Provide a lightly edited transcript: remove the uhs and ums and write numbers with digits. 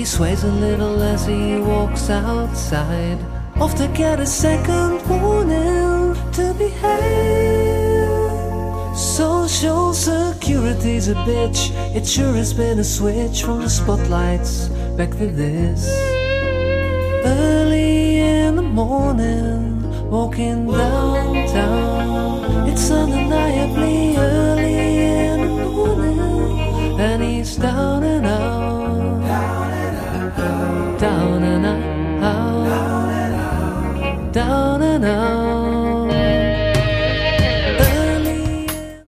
sways a little as he walks outside, off to get a second warning to behave. Social security's a bitch. It sure has been a switch from the spotlights back to this. Early in the morning, walking downtown. It's undeniably early in the morning, and he's down and out, down and out, down and out.